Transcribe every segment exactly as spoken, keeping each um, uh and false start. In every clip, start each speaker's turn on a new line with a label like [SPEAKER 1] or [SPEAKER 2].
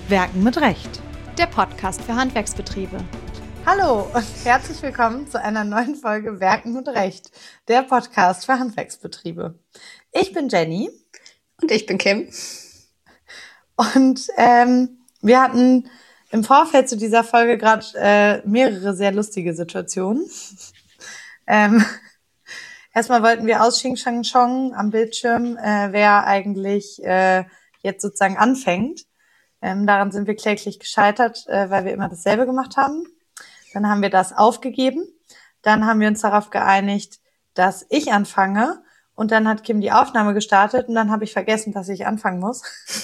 [SPEAKER 1] Werken mit Recht.
[SPEAKER 2] Der Podcast für Handwerksbetriebe.
[SPEAKER 1] Hallo und herzlich willkommen zu einer neuen Folge Werken mit Recht, der Podcast für Handwerksbetriebe. Ich bin Jenny.
[SPEAKER 2] Und ich bin Kim.
[SPEAKER 1] Und ähm, wir hatten im Vorfeld zu dieser Folge gerade äh, mehrere sehr lustige Situationen. ähm, erstmal wollten wir aus Xing Shang Chong am Bildschirm, äh, wer eigentlich äh, jetzt sozusagen anfängt. Ähm, daran sind wir kläglich gescheitert, äh, weil wir immer dasselbe gemacht haben. Dann haben wir das aufgegeben. Dann haben wir uns darauf geeinigt, dass ich anfange. Und dann hat Kim die Aufnahme gestartet und dann habe ich vergessen, dass ich anfangen muss.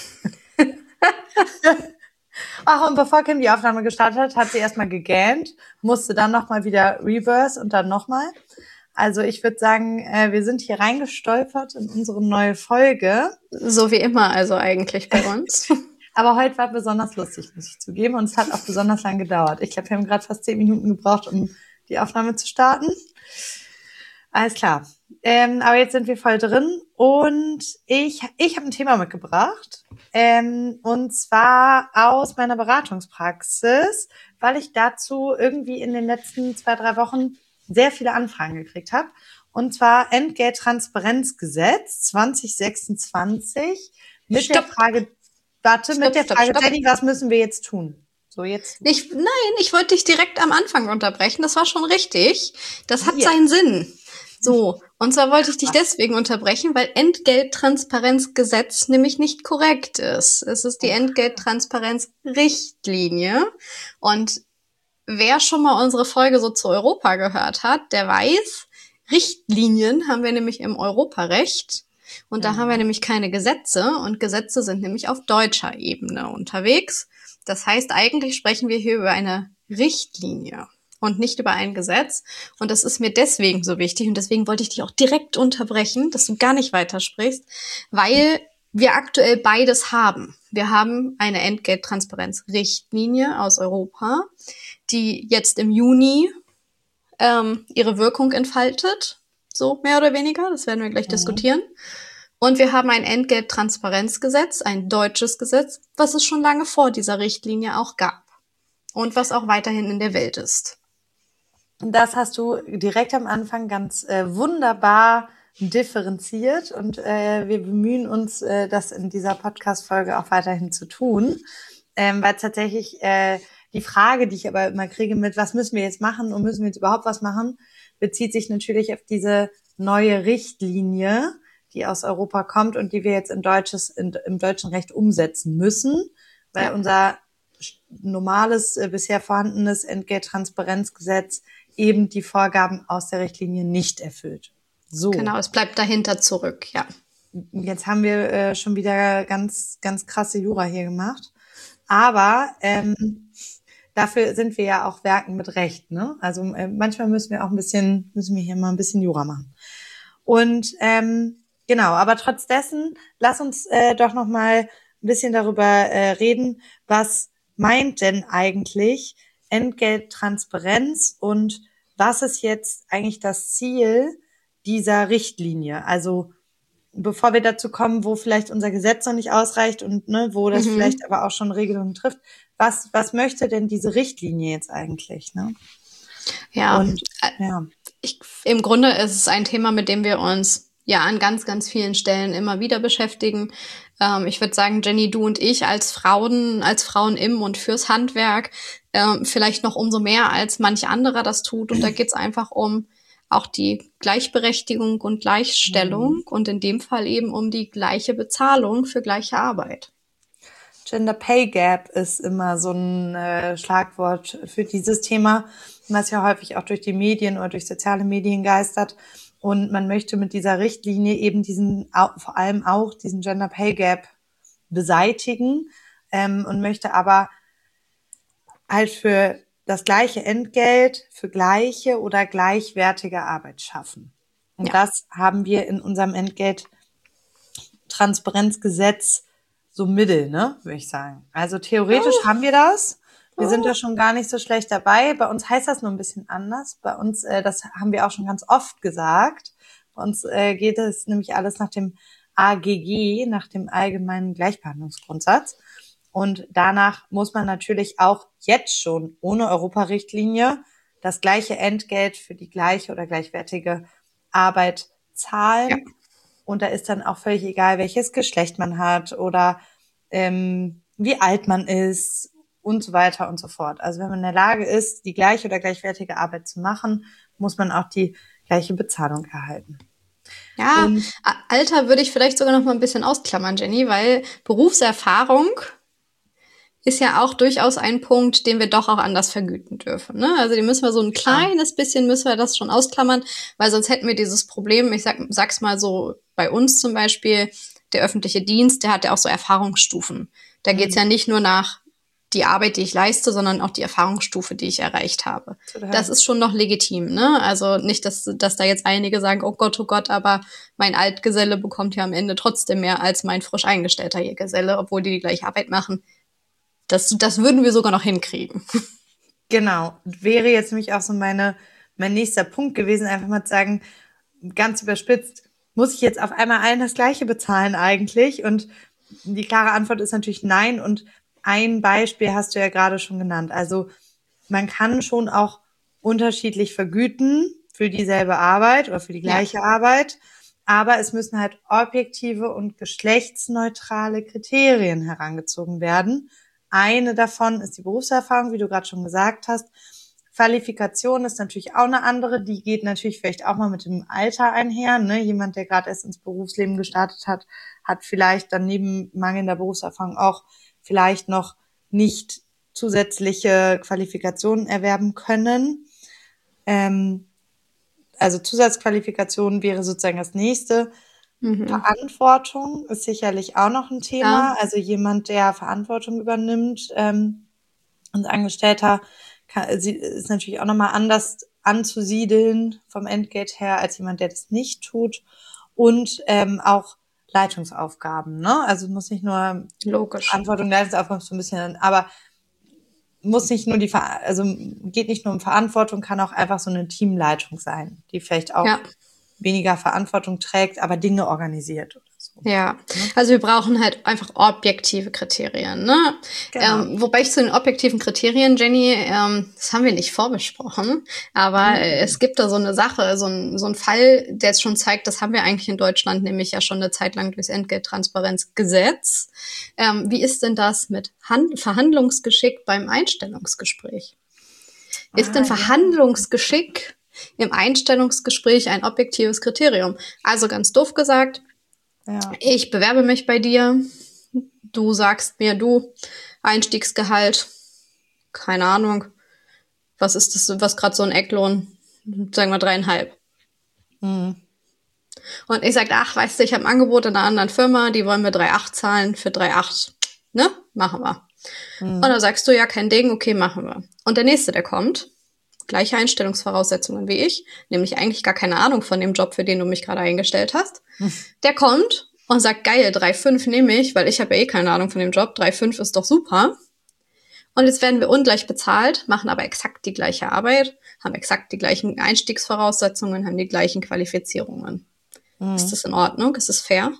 [SPEAKER 1] Ach, und bevor Kim die Aufnahme gestartet hat, hat sie erstmal gegähnt, musste dann nochmal wieder reverse und dann nochmal. Also ich würde sagen, äh, wir sind hier reingestolpert in unsere neue Folge.
[SPEAKER 2] So wie immer also eigentlich bei uns.
[SPEAKER 1] Aber heute war besonders lustig, muss ich zugeben. Und es hat auch besonders lang gedauert. Ich glaube, wir haben gerade fast zehn Minuten gebraucht, um die Aufnahme zu starten. Alles klar. Ähm, aber jetzt sind wir voll drin. Und ich, ich habe ein Thema mitgebracht. Ähm, und zwar aus meiner Beratungspraxis, weil ich dazu irgendwie in den letzten zwei, drei Wochen sehr viele Anfragen gekriegt habe. Und zwar Entgelttransparenzgesetz zwanzig sechsundzwanzig mit
[SPEAKER 2] Stopp.
[SPEAKER 1] der Frage... Warte,
[SPEAKER 2] Stopp,
[SPEAKER 1] mit der
[SPEAKER 2] stopp,
[SPEAKER 1] Frage,
[SPEAKER 2] stopp.
[SPEAKER 1] Jenny, was müssen wir jetzt tun? So, jetzt.
[SPEAKER 2] Ich, nein, ich wollte dich direkt am Anfang unterbrechen. Das war schon richtig. Das hat
[SPEAKER 1] Yeah.
[SPEAKER 2] seinen Sinn. So, und zwar wollte ich dich deswegen unterbrechen, weil Entgelttransparenzgesetz nämlich nicht korrekt ist. Es ist die Entgelttransparenzrichtlinie. Und wer schon mal unsere Folge so zu Europa gehört hat, der weiß, Richtlinien haben wir nämlich im Europarecht. Und da
[SPEAKER 1] Mhm.
[SPEAKER 2] haben wir nämlich keine Gesetze und Gesetze sind nämlich auf deutscher Ebene unterwegs. Das heißt, eigentlich sprechen wir hier über eine Richtlinie und nicht über ein Gesetz. Und das ist mir deswegen so wichtig und deswegen wollte ich dich auch direkt unterbrechen, dass du gar nicht weitersprichst, weil wir aktuell beides haben. Wir haben eine Entgelttransparenzrichtlinie aus Europa, die jetzt im Juni ähm, ihre Wirkung entfaltet. So mehr oder weniger, das werden wir gleich
[SPEAKER 1] Mhm.
[SPEAKER 2] diskutieren. Und wir haben ein Entgelttransparenzgesetz, ein deutsches Gesetz, was es schon lange vor dieser Richtlinie auch gab und was auch weiterhin in der Welt ist.
[SPEAKER 1] Das hast du direkt am Anfang ganz äh, wunderbar differenziert und äh, wir bemühen uns, äh, das in dieser Podcast-Folge auch weiterhin zu tun, ähm, weil tatsächlich äh, die Frage, die ich aber immer kriege mit, was müssen wir jetzt machen und müssen wir jetzt überhaupt was machen, bezieht sich natürlich auf diese neue Richtlinie, die aus Europa kommt und die wir jetzt in deutsches, in, im deutschen Recht umsetzen müssen, weil
[SPEAKER 2] Ja.
[SPEAKER 1] unser normales, äh, bisher vorhandenes Entgelttransparenzgesetz eben die Vorgaben aus der Richtlinie nicht erfüllt. So,
[SPEAKER 2] Genau, es bleibt dahinter zurück, ja.
[SPEAKER 1] jetzt haben wir äh, schon wieder ganz, ganz krasse Jura hier gemacht. Aber ähm, dafür sind wir ja auch Werken mit Recht, ne? Also äh, manchmal müssen wir auch ein bisschen, müssen wir hier mal ein bisschen Jura machen. Und ähm, genau, aber trotz dessen, lass uns äh, doch noch mal ein bisschen darüber äh, reden, was meint denn eigentlich Entgelttransparenz und was ist jetzt eigentlich das Ziel dieser Richtlinie? Also bevor wir dazu kommen, wo vielleicht unser Gesetz noch nicht ausreicht und ne, wo das
[SPEAKER 2] Mhm.
[SPEAKER 1] vielleicht aber auch schon Regelungen trifft, was was möchte denn diese Richtlinie jetzt eigentlich? Ne?
[SPEAKER 2] Ja,
[SPEAKER 1] Und
[SPEAKER 2] äh,
[SPEAKER 1] ja.
[SPEAKER 2] ich, im Grunde ist es ein Thema, mit dem wir uns ja an ganz, ganz vielen Stellen immer wieder beschäftigen. Ähm, ich würde sagen, Jenny, du und ich als Frauen, als Frauen im und fürs Handwerk, ähm, vielleicht noch umso mehr als manch anderer das tut. Und da geht es einfach um auch die Gleichberechtigung und Gleichstellung
[SPEAKER 1] Mhm.
[SPEAKER 2] und in dem Fall eben um die gleiche Bezahlung für gleiche Arbeit.
[SPEAKER 1] Gender Pay Gap ist immer so ein äh, Schlagwort für dieses Thema, was ja häufig auch durch die Medien oder durch soziale Medien geistert. Und man möchte mit dieser Richtlinie eben diesen, au- vor allem auch diesen Gender Pay Gap beseitigen ähm, und möchte aber halt für das gleiche Entgelt, für gleiche oder gleichwertige Arbeit schaffen. Und
[SPEAKER 2] Ja.
[SPEAKER 1] das haben wir in unserem Entgelttransparenzgesetz so Mittel, ne, würde ich sagen. Also theoretisch
[SPEAKER 2] Oh.
[SPEAKER 1] haben wir das. Wir sind
[SPEAKER 2] Oh.
[SPEAKER 1] da schon gar nicht so schlecht dabei. Bei uns heißt das nur ein bisschen anders. Bei uns, äh, das haben wir auch schon ganz oft gesagt. Bei uns äh, geht es nämlich alles nach dem A G G, nach dem allgemeinen Gleichbehandlungsgrundsatz. Und danach muss man natürlich auch jetzt schon ohne Europarichtlinie das gleiche Entgelt für die gleiche oder gleichwertige Arbeit zahlen.
[SPEAKER 2] Ja.
[SPEAKER 1] Und da ist dann auch völlig egal, welches Geschlecht man hat oder ähm, wie alt man ist und so weiter und so fort. Also wenn man in der Lage ist, die gleiche oder gleichwertige Arbeit zu machen, muss man auch die gleiche Bezahlung erhalten.
[SPEAKER 2] Ja,
[SPEAKER 1] Und
[SPEAKER 2] Alter würde ich vielleicht sogar noch mal ein bisschen ausklammern, Jenny, weil Berufserfahrung ist ja auch durchaus ein Punkt, den wir doch auch anders vergüten dürfen. Ne? Also die müssen wir so ein kleines bisschen, müssen wir das schon ausklammern, weil sonst hätten wir dieses Problem, ich sag, sag's mal so, bei uns zum Beispiel, der öffentliche Dienst, der hat ja auch so Erfahrungsstufen. Da geht's ja nicht nur nach die Arbeit, die ich leiste, sondern auch die Erfahrungsstufe, die ich erreicht habe.
[SPEAKER 1] Total.
[SPEAKER 2] Das ist schon noch legitim, ne? Also nicht, dass, dass da jetzt einige sagen, oh Gott, oh Gott, aber mein Altgeselle bekommt ja am Ende trotzdem mehr als mein frisch eingestellter Geselle, obwohl die die gleiche Arbeit machen. Das, das würden wir sogar noch hinkriegen.
[SPEAKER 1] Genau. Wäre jetzt nämlich auch so meine, mein nächster Punkt gewesen, einfach mal zu sagen, ganz überspitzt, muss ich jetzt auf einmal allen das Gleiche bezahlen eigentlich? Und die klare Antwort ist natürlich nein. Und ein Beispiel hast du ja gerade schon genannt. Also man kann schon auch unterschiedlich vergüten für dieselbe Arbeit oder für die gleiche ja. Arbeit. Aber es müssen halt objektive und geschlechtsneutrale Kriterien herangezogen werden. Eine davon ist die Berufserfahrung, wie du gerade schon gesagt hast. Qualifikation ist natürlich auch eine andere. Die geht natürlich vielleicht auch mal mit dem Alter einher. Ne? Jemand, der gerade erst ins Berufsleben gestartet hat, hat vielleicht dann neben mangelnder Berufserfahrung auch vielleicht noch nicht zusätzliche Qualifikationen erwerben können. Ähm, also Zusatzqualifikation wäre sozusagen das nächste. Mhm. Verantwortung ist sicherlich auch noch ein Thema. Ja. Also jemand, der Verantwortung übernimmt, ähm, als Angestellter, kann, ist natürlich auch nochmal anders anzusiedeln vom Entgelt her als jemand, der das nicht tut. Und ähm, auch Leitungsaufgaben, ne? Also muss nicht nur
[SPEAKER 2] Logisch.
[SPEAKER 1] Verantwortung, Leitungsaufgaben so ein bisschen, aber muss nicht nur die, Ver- also geht nicht nur um Verantwortung, kann auch einfach so eine Teamleitung sein, die vielleicht auch ja. weniger Verantwortung trägt, aber Dinge organisiert oder so.
[SPEAKER 2] Ja, also wir brauchen halt einfach objektive Kriterien, ne? Genau. Ähm, wobei ich zu den objektiven Kriterien, Jenny, ähm, das haben wir nicht vorbesprochen, aber mhm. es gibt da so eine Sache, so ein, so ein Fall, der jetzt schon zeigt, das haben wir eigentlich in Deutschland nämlich ja schon eine Zeit lang durchs Entgelttransparenzgesetz. Ähm, wie ist denn das mit Hand- Verhandlungsgeschick beim Einstellungsgespräch? Ist ah, denn Verhandlungsgeschick ja. im Einstellungsgespräch ein objektives Kriterium? Also ganz doof gesagt, ja. Ich bewerbe mich bei dir, du sagst mir, du, Einstiegsgehalt, keine Ahnung, was ist das, was gerade so ein Ecklohn, sagen wir dreieinhalb. Mhm. Und ich sag, ach, weißt du, ich habe ein Angebot in einer anderen Firma, die wollen mir drei Komma acht zahlen, für drei Komma acht, ne, machen wir. Mhm. Und dann sagst du, ja, kein Ding, okay, machen wir. Und der Nächste, der kommt, gleiche Einstellungsvoraussetzungen wie ich, nämlich eigentlich gar keine Ahnung von dem Job, für den du mich gerade eingestellt hast, mhm. der kommt und sagt, geil, drei Komma fünf nehme ich, weil ich habe ja eh keine Ahnung von dem Job, drei Komma fünf ist doch super. Und jetzt werden wir ungleich bezahlt, machen aber exakt die gleiche Arbeit, haben exakt die gleichen Einstiegsvoraussetzungen, haben die gleichen Qualifizierungen. Mhm. Ist das in Ordnung? Ist das fair?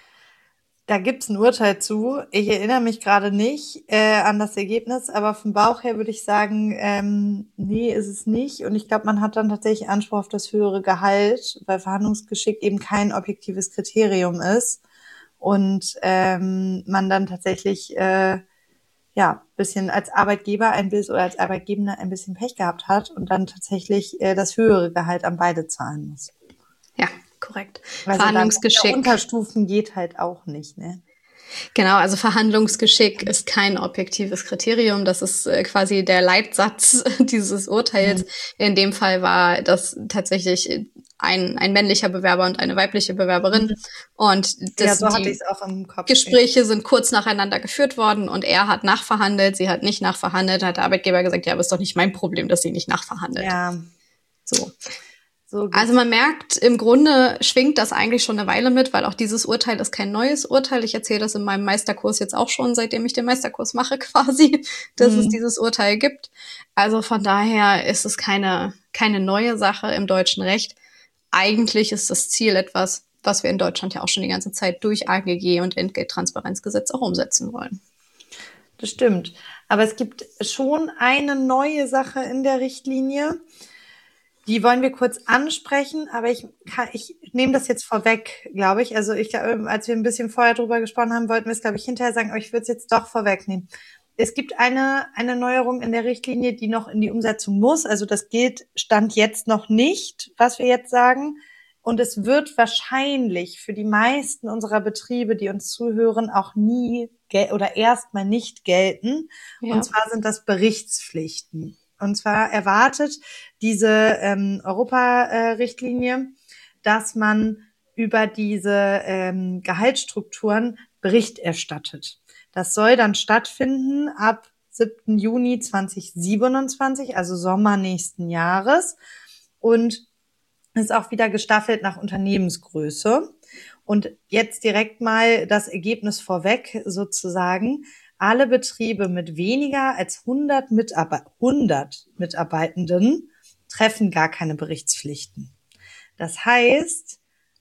[SPEAKER 1] Da gibt's ein Urteil zu. Ich erinnere mich gerade nicht äh, an das Ergebnis, aber vom Bauch her würde ich sagen, ähm, nee, ist es nicht. Und ich glaube, man hat dann tatsächlich Anspruch auf das höhere Gehalt, weil Verhandlungsgeschick eben kein objektives Kriterium ist. Und ähm, man dann tatsächlich äh, ja bisschen als Arbeitgeber ein bisschen oder als Arbeitgeber ein bisschen Pech gehabt hat und dann tatsächlich äh, das höhere Gehalt an beide zahlen muss.
[SPEAKER 2] Ja, korrekt.
[SPEAKER 1] Also Verhandlungsgeschick. Unterstufen geht halt auch nicht, ne?
[SPEAKER 2] Genau, also Verhandlungsgeschick ist kein objektives Kriterium. Das ist äh, quasi der Leitsatz dieses Urteils. Mhm. In dem Fall war das tatsächlich ein, ein männlicher Bewerber und eine weibliche Bewerberin. Mhm. Und das,
[SPEAKER 1] ja, so hatte ich es auch im Kopf.
[SPEAKER 2] Gespräche sind kurz nacheinander geführt worden und er hat nachverhandelt, sie hat nicht nachverhandelt. Hat der Arbeitgeber gesagt, ja, aber ist doch nicht mein Problem, dass sie nicht nachverhandelt.
[SPEAKER 1] Ja.
[SPEAKER 2] So. So also man merkt, im Grunde schwingt das eigentlich schon eine Weile mit, weil auch dieses Urteil ist kein neues Urteil. Ich erzähle das in meinem Meisterkurs jetzt auch schon, seitdem ich den Meisterkurs mache quasi, dass mhm. es dieses Urteil gibt. Also von daher ist es keine, keine neue Sache im deutschen Recht. Eigentlich ist das Ziel etwas, was wir in Deutschland ja auch schon die ganze Zeit durch A G G und Entgelttransparenzgesetz auch umsetzen wollen.
[SPEAKER 1] das stimmt. Aber es gibt schon eine neue Sache in der Richtlinie. Die wollen wir kurz ansprechen, aber ich kann, ich nehme das jetzt vorweg, glaube ich. Also ich glaube, als wir ein bisschen vorher drüber gesprochen haben, wollten wir es, glaube ich, hinterher sagen, aber ich würde es jetzt doch vorwegnehmen. Es gibt eine, eine Neuerung in der Richtlinie, die noch in die Umsetzung muss. Also das gilt Stand jetzt noch nicht, was wir jetzt sagen. Und es wird wahrscheinlich für die meisten unserer Betriebe, die uns zuhören, auch nie gel- oder erstmal nicht gelten.
[SPEAKER 2] Ja.
[SPEAKER 1] Und zwar sind das Berichtspflichten. Und zwar erwartet diese ähm, Europa-Richtlinie, dass man über diese ähm, Gehaltsstrukturen Bericht erstattet. Das soll dann stattfinden ab siebten Juni zweitausendsiebenundzwanzig, also Sommer nächsten Jahres. Und ist auch wieder gestaffelt nach Unternehmensgröße. Und jetzt direkt mal das Ergebnis vorweg sozusagen. Alle Betriebe mit weniger als hundert, Mitarbe- hundert Mitarbeitenden treffen gar keine Berichtspflichten. Das heißt,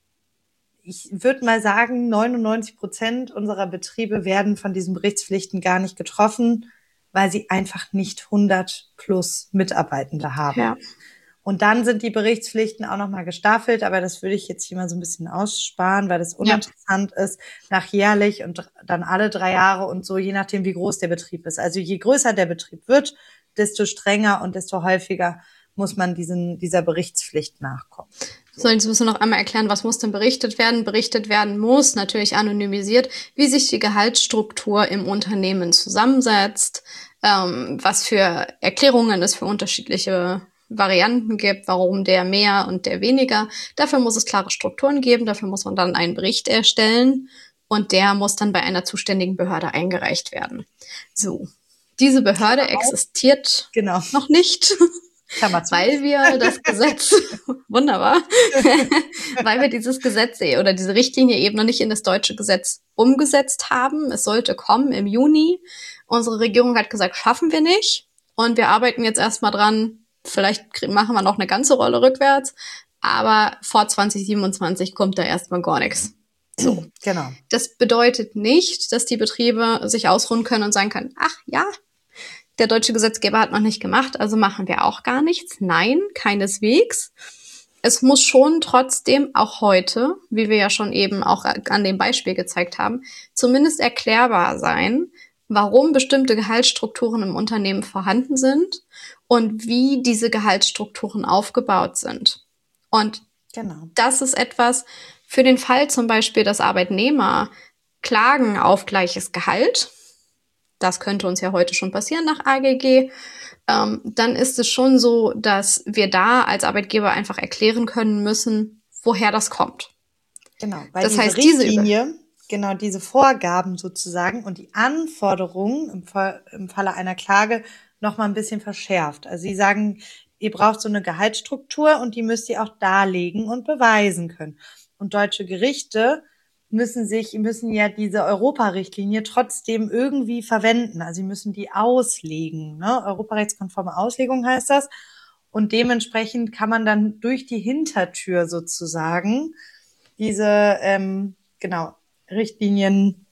[SPEAKER 1] ich würde mal sagen, neunundneunzig Prozent unserer Betriebe werden von diesen Berichtspflichten gar nicht getroffen, weil sie einfach nicht hundert plus Mitarbeitende haben.
[SPEAKER 2] Ja.
[SPEAKER 1] Und dann sind die Berichtspflichten auch nochmal gestaffelt, aber das würde ich jetzt hier mal so ein bisschen aussparen, weil das uninteressant ja. ist, nach jährlich und dann alle drei Jahre und so, je nachdem, wie groß der Betrieb ist. Also je größer der Betrieb wird, desto strenger und desto häufiger muss man diesen, dieser Berichtspflicht nachkommen.
[SPEAKER 2] So, jetzt müssen wir noch einmal erklären, was muss denn berichtet werden? Berichtet werden muss, natürlich anonymisiert, wie sich die Gehaltsstruktur im Unternehmen zusammensetzt, ähm, was für Erklärungen es für unterschiedliche Varianten gibt, warum der mehr und der weniger. Dafür muss es klare Strukturen geben, dafür muss man dann einen Bericht erstellen und der muss dann bei einer zuständigen Behörde eingereicht werden. So, diese Behörde genau. existiert
[SPEAKER 1] genau.
[SPEAKER 2] noch nicht, weil wir das Gesetz, wunderbar, weil wir dieses Gesetz oder diese Richtlinie eben noch nicht in das deutsche Gesetz umgesetzt haben. Es sollte kommen im Juni. Unsere Regierung hat gesagt, schaffen wir nicht und wir arbeiten jetzt erstmal dran. Vielleicht machen wir noch eine ganze Rolle rückwärts, aber vor zwanzig siebenundzwanzig kommt da erstmal gar nichts. So.
[SPEAKER 1] Genau.
[SPEAKER 2] Das bedeutet nicht, dass die Betriebe sich ausruhen können und sagen können, ach ja, der deutsche Gesetzgeber hat noch nicht gemacht, also machen wir auch gar nichts. Nein, keineswegs. Es muss schon trotzdem auch heute, wie wir ja schon eben auch an dem Beispiel gezeigt haben, zumindest erklärbar sein, warum bestimmte Gehaltsstrukturen im Unternehmen vorhanden sind und wie diese Gehaltsstrukturen aufgebaut sind. Und
[SPEAKER 1] genau.
[SPEAKER 2] das ist etwas für den Fall zum Beispiel, dass Arbeitnehmer klagen auf gleiches Gehalt. Das könnte uns ja heute schon passieren nach A G G. Ähm, dann ist es schon so, dass wir da als Arbeitgeber einfach erklären können müssen, woher das kommt.
[SPEAKER 1] Genau, weil
[SPEAKER 2] das
[SPEAKER 1] diese
[SPEAKER 2] heißt,
[SPEAKER 1] Richtlinie, diese genau diese Vorgaben sozusagen und die Anforderungen im, Fall, im Falle einer Klage noch mal ein bisschen verschärft. Also sie sagen, ihr braucht so eine Gehaltsstruktur und die müsst ihr auch darlegen und beweisen können. Und deutsche Gerichte müssen sich, müssen ja diese Europarichtlinie trotzdem irgendwie verwenden. Also sie müssen die auslegen, ne? Europarechtskonforme Auslegung heißt das. Und dementsprechend kann man dann durch die Hintertür sozusagen diese, ähm, genau, Richtlinien,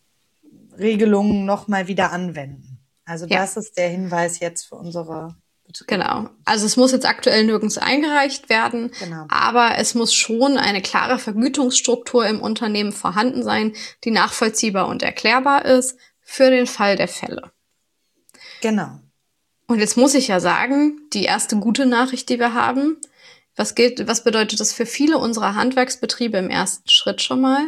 [SPEAKER 1] Regelungen nochmal wieder anwenden. Also
[SPEAKER 2] ja.
[SPEAKER 1] das ist der Hinweis jetzt für unsere Betriebe.
[SPEAKER 2] Genau. Also es muss jetzt aktuell nirgends eingereicht werden,
[SPEAKER 1] genau.
[SPEAKER 2] aber es muss schon eine klare Vergütungsstruktur im Unternehmen vorhanden sein, die nachvollziehbar und erklärbar ist für den Fall der Fälle.
[SPEAKER 1] Genau.
[SPEAKER 2] Und jetzt muss ich ja sagen, die erste gute Nachricht, die wir haben, was gilt, was bedeutet das für viele unserer Handwerksbetriebe im ersten Schritt schon mal?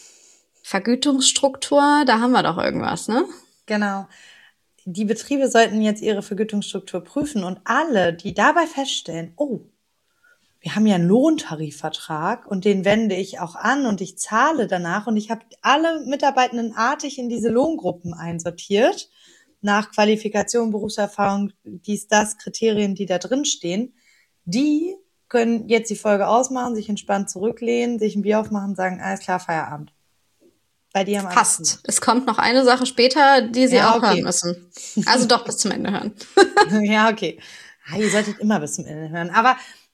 [SPEAKER 2] Vergütungsstruktur, da haben wir doch irgendwas, ne?
[SPEAKER 1] Genau. Die Betriebe sollten jetzt ihre Vergütungsstruktur prüfen und alle, die dabei feststellen, oh, wir haben ja einen Lohntarifvertrag und den wende ich auch an und ich zahle danach und ich habe alle Mitarbeitenden artig in diese Lohngruppen einsortiert, nach Qualifikation, Berufserfahrung, dies, das, Kriterien, die da drin stehen, die können jetzt die Folge ausmachen, sich entspannt zurücklehnen, sich ein Bier aufmachen, sagen, alles klar, Feierabend. Weil die haben
[SPEAKER 2] Fast. Es kommt noch eine Sache später, die Sie
[SPEAKER 1] ja,
[SPEAKER 2] auch
[SPEAKER 1] okay.
[SPEAKER 2] hören müssen. Also doch bis zum Ende hören.
[SPEAKER 1] Ja, okay. Ja, ihr solltet immer bis zum Ende hören. Aber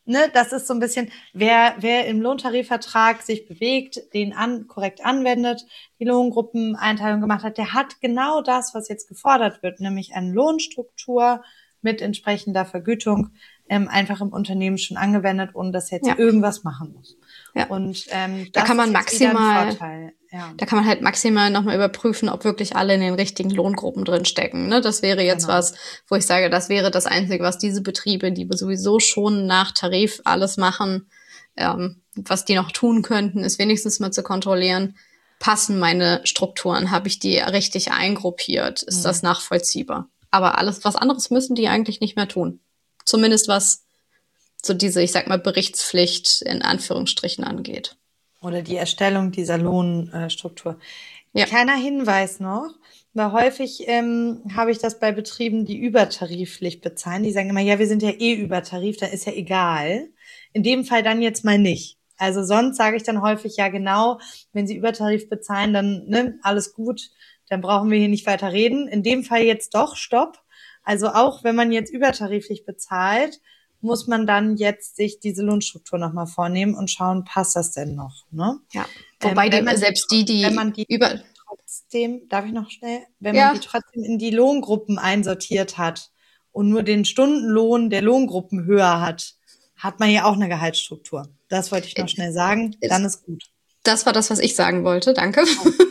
[SPEAKER 1] ne, das ist so ein bisschen, wer, wer im Lohntarifvertrag sich bewegt, den an, korrekt anwendet, die Lohngruppeneinteilung gemacht hat, der hat genau das, was jetzt gefordert wird, nämlich eine Lohnstruktur mit entsprechender Vergütung ähm, einfach im Unternehmen schon angewendet, ohne dass er jetzt
[SPEAKER 2] Ja.
[SPEAKER 1] irgendwas machen muss.
[SPEAKER 2] Ja.
[SPEAKER 1] Und ähm, das
[SPEAKER 2] da kann man
[SPEAKER 1] ist jetzt wieder ein
[SPEAKER 2] maximal,
[SPEAKER 1] Vorteil. Ja.
[SPEAKER 2] da kann man halt maximal nochmal überprüfen, ob wirklich alle in den richtigen Lohngruppen drin stecken. Ne? Das wäre jetzt
[SPEAKER 1] Genau.
[SPEAKER 2] was, wo ich sage, das wäre das Einzige, was diese Betriebe, die sowieso schon nach Tarif alles machen, ähm, was die noch tun könnten, ist wenigstens mal zu kontrollieren, passen meine Strukturen, habe ich die richtig eingruppiert, ist
[SPEAKER 1] Mhm.
[SPEAKER 2] das nachvollziehbar. Aber alles, was anderes müssen die eigentlich nicht mehr tun. Zumindest was so diese, ich sag mal, Berichtspflicht in Anführungsstrichen angeht.
[SPEAKER 1] Oder die Erstellung dieser Lohnstruktur.
[SPEAKER 2] Ja.
[SPEAKER 1] Kleiner Hinweis noch, weil häufig ähm, habe ich das bei Betrieben, die übertariflich bezahlen, die sagen immer, ja, wir sind ja eh übertarif, da ist ja egal. In dem Fall dann jetzt mal nicht. Also sonst sage ich dann häufig, ja genau, wenn sie Übertarif bezahlen, dann ne, alles gut, dann brauchen wir hier nicht weiter reden. In dem Fall jetzt doch, stopp. Also auch wenn man jetzt übertariflich bezahlt, muss man dann jetzt sich diese Lohnstruktur nochmal vornehmen und schauen, passt das denn noch? Ne?
[SPEAKER 2] Ja. Wobei
[SPEAKER 1] ähm,
[SPEAKER 2] die,
[SPEAKER 1] wenn man
[SPEAKER 2] selbst die, die,
[SPEAKER 1] wenn man die
[SPEAKER 2] über
[SPEAKER 1] trotzdem, darf ich noch schnell, wenn
[SPEAKER 2] Ja.
[SPEAKER 1] man die trotzdem in die Lohngruppen einsortiert hat und nur den Stundenlohn der Lohngruppen höher hat, hat man ja auch eine Gehaltsstruktur. Das wollte ich noch schnell sagen, dann ist gut.
[SPEAKER 2] Das war das, was ich sagen wollte, danke.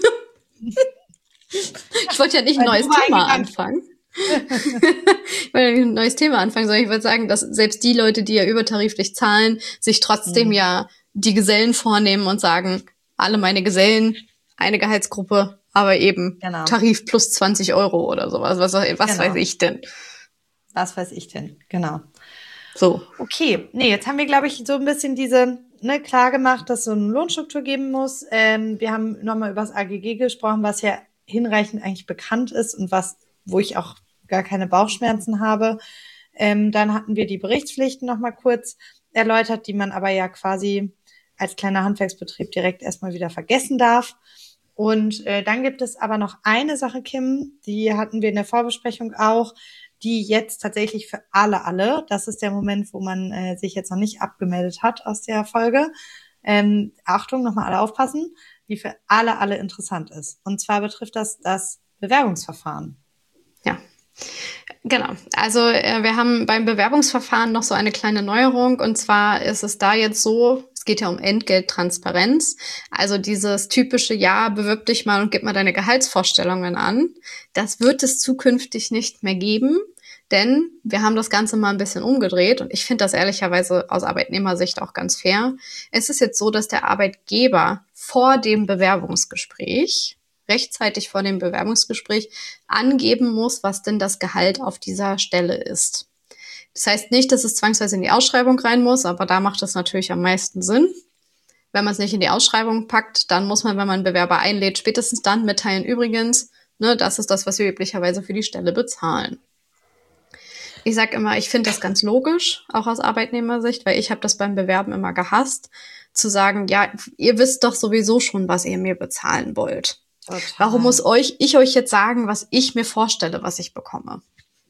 [SPEAKER 2] Ich wollte ja nicht ein
[SPEAKER 1] Weil
[SPEAKER 2] neues
[SPEAKER 1] du
[SPEAKER 2] Thema
[SPEAKER 1] reingegangen-
[SPEAKER 2] anfangen. Ich wollte ja nicht ein neues Thema anfangen, sondern ich wollte sagen, dass selbst die Leute, die ja übertariflich zahlen, sich trotzdem
[SPEAKER 1] Mhm.
[SPEAKER 2] ja die Gesellen vornehmen und sagen, alle meine Gesellen, eine Gehaltsgruppe, aber eben
[SPEAKER 1] Genau.
[SPEAKER 2] Tarif plus zwanzig Euro oder sowas. Was, was
[SPEAKER 1] Genau.
[SPEAKER 2] weiß ich denn?
[SPEAKER 1] Was weiß ich denn? Genau.
[SPEAKER 2] So.
[SPEAKER 1] Okay, nee, jetzt haben wir, glaube ich, so ein bisschen diese, ne, klar gemacht, dass es so eine Lohnstruktur geben muss. Ähm, wir haben nochmal über das A G G gesprochen, was ja hinreichend eigentlich bekannt ist und was, wo ich auch gar keine Bauchschmerzen habe. Ähm, dann hatten wir die Berichtspflichten nochmal kurz erläutert, die man aber ja quasi als kleiner Handwerksbetrieb direkt erstmal wieder vergessen darf. Und äh, dann gibt es aber noch eine Sache, Kim, die hatten wir in der Vorbesprechung auch, die jetzt tatsächlich für alle, alle, das ist der Moment, wo man äh, sich jetzt noch nicht abgemeldet hat aus der Folge, ähm, Achtung, nochmal alle aufpassen, die für alle, alle interessant ist. Und zwar betrifft das das Bewerbungsverfahren.
[SPEAKER 2] Ja, genau. Also äh, wir haben beim Bewerbungsverfahren noch so eine kleine Neuerung, und zwar ist es da jetzt so, es geht ja um Entgelttransparenz, also dieses typische, ja, bewirb dich mal und gib mal deine Gehaltsvorstellungen an, das wird es zukünftig nicht mehr geben, denn wir haben das Ganze mal ein bisschen umgedreht und ich finde das ehrlicherweise aus Arbeitnehmersicht auch ganz fair. Es ist jetzt so, dass der Arbeitgeber vor dem Bewerbungsgespräch rechtzeitig vor dem Bewerbungsgespräch angeben muss, was denn das Gehalt auf dieser Stelle ist. Das heißt nicht, dass es zwangsweise in die Ausschreibung rein muss, aber da macht es natürlich am meisten Sinn. Wenn man es nicht in die Ausschreibung packt, dann muss man, wenn man einen Bewerber einlädt, spätestens dann mitteilen, übrigens, ne, das ist das, was wir üblicherweise für die Stelle bezahlen. Ich sage immer, ich finde das ganz logisch, auch aus Arbeitnehmersicht, weil ich habe das beim Bewerben immer gehasst, zu sagen, ja, ihr wisst doch sowieso schon, was ihr mir bezahlen wollt.
[SPEAKER 1] Total.
[SPEAKER 2] Warum muss euch, ich euch jetzt sagen, was ich mir vorstelle, was ich bekomme?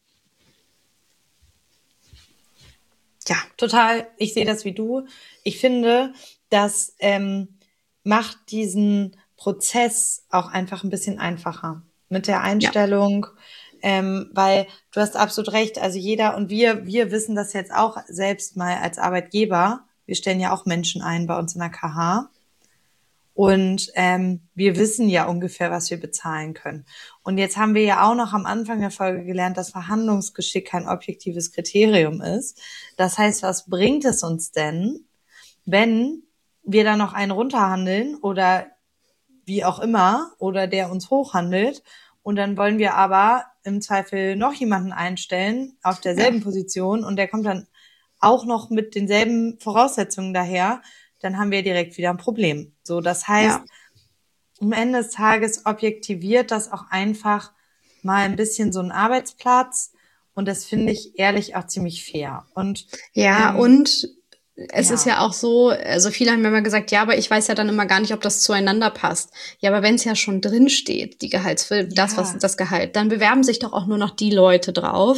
[SPEAKER 1] Ja, total. Ich sehe das wie du. Ich finde, das ähm, macht diesen Prozess auch einfach ein bisschen einfacher mit der Einstellung, ja. ähm, weil du hast absolut recht. Also jeder und wir, wir wissen das jetzt auch selbst mal als Arbeitgeber. Wir stellen ja auch Menschen ein bei uns in der K H. Und ähm, wir wissen ja ungefähr, was wir bezahlen können. Und jetzt haben wir ja auch noch am Anfang der Folge gelernt, dass Verhandlungsgeschick kein objektives Kriterium ist. Das heißt, was bringt es uns denn, wenn wir da noch einen runterhandeln oder wie auch immer oder der uns hochhandelt und dann wollen wir aber im Zweifel noch jemanden einstellen auf derselben ja. Position und der kommt dann auch noch mit denselben Voraussetzungen daher, dann haben wir direkt wieder ein Problem. So, das heißt, ja. am Ende des Tages objektiviert das auch einfach mal ein bisschen so einen Arbeitsplatz und das finde ich ehrlich auch ziemlich fair. Und
[SPEAKER 2] ja, ähm, und es
[SPEAKER 1] ja.
[SPEAKER 2] ist ja auch so, also viele haben mir immer gesagt, ja, aber ich weiß ja dann immer gar nicht, ob das zueinander passt. Ja, aber wenn es ja schon drin steht, die Gehaltsfilm, ja. das was das Gehalt, dann bewerben sich doch auch nur noch die Leute drauf,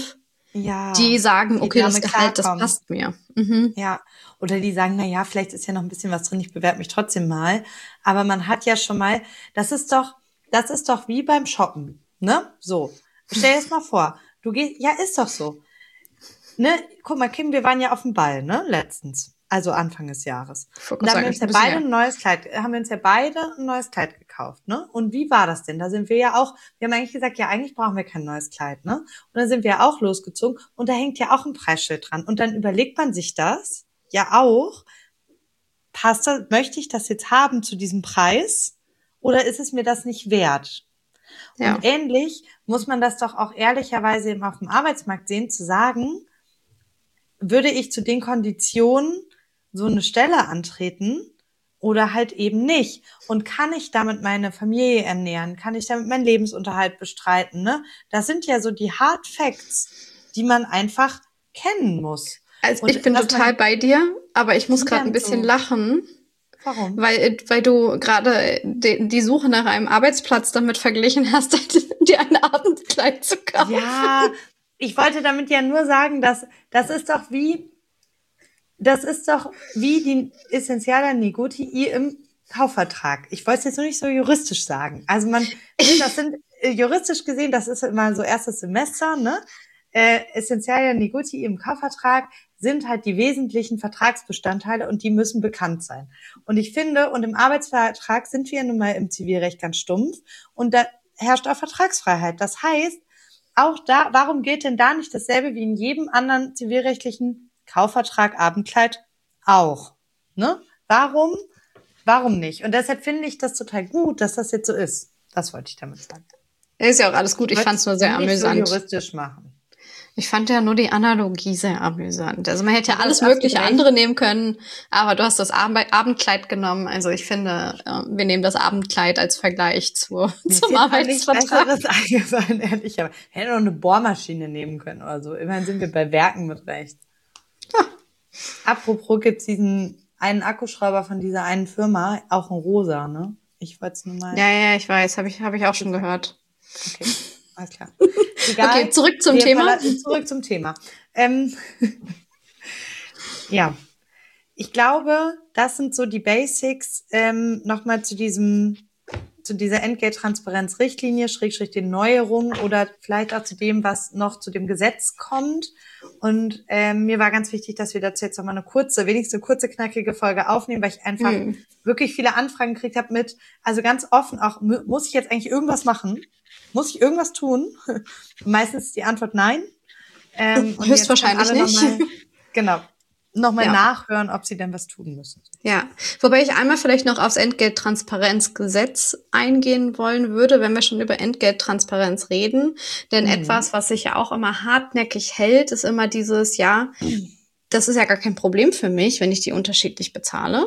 [SPEAKER 1] Ja,
[SPEAKER 2] die sagen,
[SPEAKER 1] die
[SPEAKER 2] okay, das
[SPEAKER 1] damit
[SPEAKER 2] Gehalt, das
[SPEAKER 1] klarkommen.
[SPEAKER 2] passt mir. Mhm.
[SPEAKER 1] Ja, oder die sagen, na ja, vielleicht ist ja noch ein bisschen was drin, ich bewerbe mich trotzdem mal. Aber man hat ja schon mal, das ist doch, das ist doch wie beim Shoppen, ne? So, stell dir das mal vor, du gehst, ja, ist doch so. Ne, guck mal, Kim, wir waren ja auf dem Ball, ne, letztens. Also Anfang des Jahres.
[SPEAKER 2] Ich wollte
[SPEAKER 1] Und da
[SPEAKER 2] gerade
[SPEAKER 1] haben
[SPEAKER 2] sagen,
[SPEAKER 1] wir
[SPEAKER 2] das
[SPEAKER 1] uns
[SPEAKER 2] ist
[SPEAKER 1] ja
[SPEAKER 2] ein bisschen
[SPEAKER 1] beide
[SPEAKER 2] her.
[SPEAKER 1] ein neues Kleid, haben wir uns ja beide ein neues Kleid gekauft, ne? Und wie war das denn? Da sind wir ja auch, wir haben eigentlich gesagt, ja, eigentlich brauchen wir kein neues Kleid, ne? Und dann sind wir auch losgezogen und da hängt ja auch ein Preisschild dran. Und dann überlegt man sich das ja auch, passt das, möchte ich das jetzt haben zu diesem Preis? Oder ist es mir das nicht wert?
[SPEAKER 2] Ja.
[SPEAKER 1] Und ähnlich muss man das doch auch ehrlicherweise eben auf dem Arbeitsmarkt sehen, zu sagen, würde ich zu den Konditionen so eine Stelle antreten oder halt eben nicht? Und kann ich damit meine Familie ernähren? Kann ich damit meinen Lebensunterhalt bestreiten? Ne? Das sind ja so die Hard Facts, die man einfach kennen muss.
[SPEAKER 2] Also
[SPEAKER 1] Und
[SPEAKER 2] ich bin
[SPEAKER 1] dass
[SPEAKER 2] total
[SPEAKER 1] man
[SPEAKER 2] bei dir, aber ich muss
[SPEAKER 1] die
[SPEAKER 2] gerade ein
[SPEAKER 1] dann
[SPEAKER 2] bisschen
[SPEAKER 1] so,
[SPEAKER 2] lachen,
[SPEAKER 1] warum?
[SPEAKER 2] weil, weil du gerade die, die Suche nach einem Arbeitsplatz damit verglichen hast, dir ein Abendkleid zu kaufen.
[SPEAKER 1] Ja, ich wollte damit ja nur sagen, dass das ist doch wie, das ist doch wie die Essentialer Negotii im Kaufvertrag. Ich wollte es jetzt nur nicht so juristisch sagen. Also man, ne, das sind äh, juristisch gesehen, das ist immer so erstes Semester, ne? Äh, Essentialer Negotii im Kaufvertrag sind halt die wesentlichen Vertragsbestandteile und die müssen bekannt sein. Und ich finde, und im Arbeitsvertrag sind wir nun mal im Zivilrecht ganz stumpf und da herrscht auch Vertragsfreiheit. Das heißt, auch da, warum gilt denn da nicht dasselbe wie in jedem anderen zivilrechtlichen Kaufvertrag, Abendkleid auch? Ne? Warum? Warum nicht? Und deshalb finde ich das total gut, dass das jetzt so ist. Das wollte ich damit sagen.
[SPEAKER 2] Ist ja auch alles gut, ich
[SPEAKER 1] wollte
[SPEAKER 2] fand es nur
[SPEAKER 1] es
[SPEAKER 2] sehr
[SPEAKER 1] nicht so
[SPEAKER 2] amüsant.
[SPEAKER 1] juristisch machen.
[SPEAKER 2] Ich fand ja nur die Analogie sehr amüsant. Also man hätte ja
[SPEAKER 1] Ja, du
[SPEAKER 2] alles
[SPEAKER 1] hast absolut
[SPEAKER 2] mögliche
[SPEAKER 1] recht.
[SPEAKER 2] andere nehmen können, aber du hast das Abend Abendkleid genommen. Also ich finde, äh, wir nehmen das Abendkleid als Vergleich zu,
[SPEAKER 1] Mir ist
[SPEAKER 2] zum
[SPEAKER 1] jetzt auch nichts
[SPEAKER 2] Arbeitsvertrag.
[SPEAKER 1] Besseres eingefallen, ehrlich. Aber wir hätten noch eine Bohrmaschine nehmen können oder so. Immerhin sind wir bei Werken mit Recht.
[SPEAKER 2] Ja.
[SPEAKER 1] Apropos gibt's diesen einen Akkuschrauber von dieser einen Firma, auch in rosa, ne? Ich wollte es nur mal.
[SPEAKER 2] Ja, ja, ich weiß, habe ich, hab ich auch schon gehört.
[SPEAKER 1] Okay, alles klar. Egal.
[SPEAKER 2] Okay, zurück zum
[SPEAKER 1] Wir
[SPEAKER 2] Thema.
[SPEAKER 1] verla- Zurück zum Thema. Ähm, ja, ich glaube, das sind so die Basics. Ähm, Nochmal zu diesem, zu dieser Entgelttransparenzrichtlinie, Schrägstrich den Neuerungen oder vielleicht auch zu dem, was noch zu dem Gesetz kommt. Und ähm, mir war ganz wichtig, dass wir dazu jetzt nochmal eine kurze, wenigstens eine kurze, knackige Folge aufnehmen, weil ich einfach
[SPEAKER 2] Hm.
[SPEAKER 1] wirklich viele Anfragen gekriegt habe mit, also ganz offen auch, mu- muss ich jetzt eigentlich irgendwas machen? Muss ich irgendwas tun? Meistens ist die Antwort nein. Ähm, und jetzt können
[SPEAKER 2] Höchstwahrscheinlich
[SPEAKER 1] alle
[SPEAKER 2] nicht.
[SPEAKER 1] noch mal, genau, nochmal
[SPEAKER 2] Ja.
[SPEAKER 1] nachhören, ob sie denn was tun müssen.
[SPEAKER 2] Ja, wobei ich einmal vielleicht noch aufs Entgelttransparenzgesetz eingehen wollen würde, wenn wir schon über Entgelttransparenz reden. Denn
[SPEAKER 1] Mhm.
[SPEAKER 2] etwas, was sich ja auch immer hartnäckig hält, ist immer dieses, ja, das ist ja gar kein Problem für mich, wenn ich die unterschiedlich bezahle.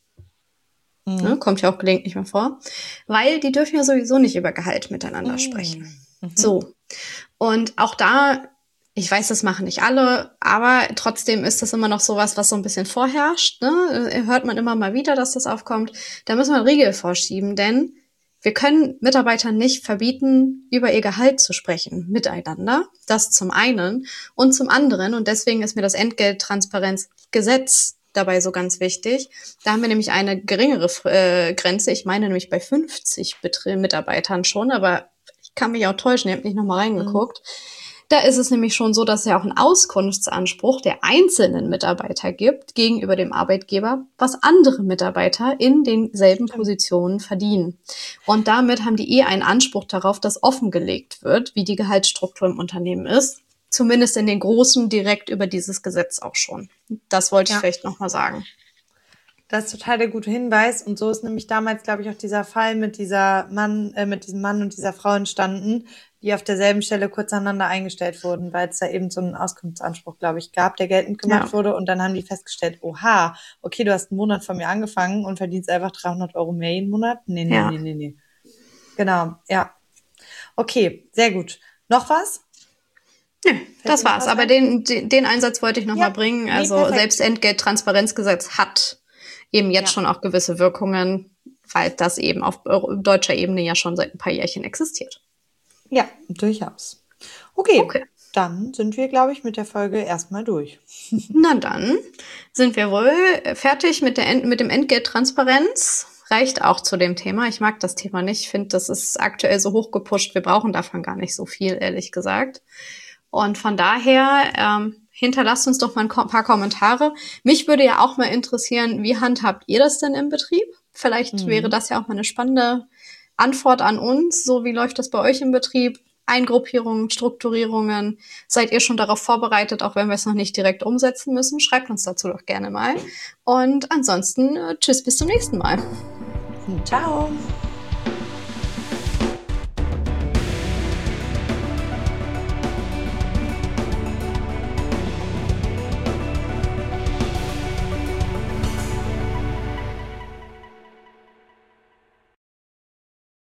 [SPEAKER 1] Mhm.
[SPEAKER 2] Ne, kommt ja auch gelegentlich mal vor. Weil die dürfen ja sowieso nicht über Gehalt miteinander
[SPEAKER 1] Mhm.
[SPEAKER 2] sprechen.
[SPEAKER 1] Mhm.
[SPEAKER 2] So. Und auch da, ich weiß, das machen nicht alle, aber trotzdem ist das immer noch sowas, was so ein bisschen vorherrscht. Ne? Hört man immer mal wieder, dass das aufkommt. Da müssen wir einen Riegel vorschieben, denn wir können Mitarbeitern nicht verbieten, über ihr Gehalt zu sprechen miteinander. Das zum einen. Und zum anderen, und deswegen ist mir das Entgelttransparenzgesetz dabei so ganz wichtig. Da haben wir nämlich eine geringere äh, Grenze. Ich meine nämlich bei fünfzig Betrie- Mitarbeitern schon, aber ich kann mich auch täuschen, ich habe nicht nochmal reingeguckt. Mhm. Da ist es nämlich schon so, dass es ja auch einen Auskunftsanspruch der einzelnen Mitarbeiter gibt gegenüber dem Arbeitgeber, was andere Mitarbeiter in denselben Positionen verdienen. Und damit haben die eh einen Anspruch darauf, dass offengelegt wird, wie die Gehaltsstruktur im Unternehmen ist. Zumindest in den Großen direkt über dieses Gesetz auch schon. Das wollte ich
[SPEAKER 1] Ja.
[SPEAKER 2] vielleicht nochmal sagen.
[SPEAKER 1] Das ist total der gute Hinweis. Und so ist nämlich damals, glaube ich, auch dieser Fall mit dieser Mann, äh, mit diesem Mann und dieser Frau entstanden, die auf derselben Stelle kurz aneinander eingestellt wurden, weil es da eben so einen Auskunftsanspruch, glaube ich, gab, der geltend gemacht
[SPEAKER 2] Ja.
[SPEAKER 1] wurde. Und dann haben die festgestellt, oha, okay, du hast einen Monat von mir angefangen und verdienst einfach dreihundert Euro mehr jeden Monat? Nee, nee,
[SPEAKER 2] Ja.
[SPEAKER 1] nee, nee, nee. Genau, ja. Okay, sehr gut. Noch was?
[SPEAKER 2] Nö, das war's. Aber den, den, den Einsatz wollte ich nochmal
[SPEAKER 1] Ja,
[SPEAKER 2] bringen.
[SPEAKER 1] nee,
[SPEAKER 2] Also
[SPEAKER 1] perfekt.
[SPEAKER 2] selbst Entgelttransparenzgesetz hat eben jetzt
[SPEAKER 1] Ja.
[SPEAKER 2] schon auch gewisse Wirkungen, weil das eben auf euro- deutscher Ebene ja schon seit ein paar Jährchen existiert.
[SPEAKER 1] Ja, durchaus. Okay.
[SPEAKER 2] Okay.
[SPEAKER 1] dann sind wir, glaube ich, mit der Folge erstmal durch.
[SPEAKER 2] Na dann sind wir wohl fertig mit, der End- mit dem Entgelttransparenz. Reicht auch zu dem Thema. Ich mag das Thema nicht. Ich finde, das ist aktuell so hochgepusht. Wir brauchen davon gar nicht so viel, ehrlich gesagt. Und von daher ähm, hinterlasst uns doch mal ein paar Kommentare. Mich würde ja auch mal interessieren, wie handhabt ihr das denn im Betrieb? Vielleicht mhm. wäre das ja auch mal eine spannende Antwort an uns. So, wie läuft das bei euch im Betrieb? Eingruppierungen, Strukturierungen. Seid ihr schon darauf vorbereitet, auch wenn wir es noch nicht direkt umsetzen müssen? Schreibt uns dazu doch gerne mal. Und ansonsten, äh, tschüss, bis zum nächsten Mal.
[SPEAKER 1] Ciao.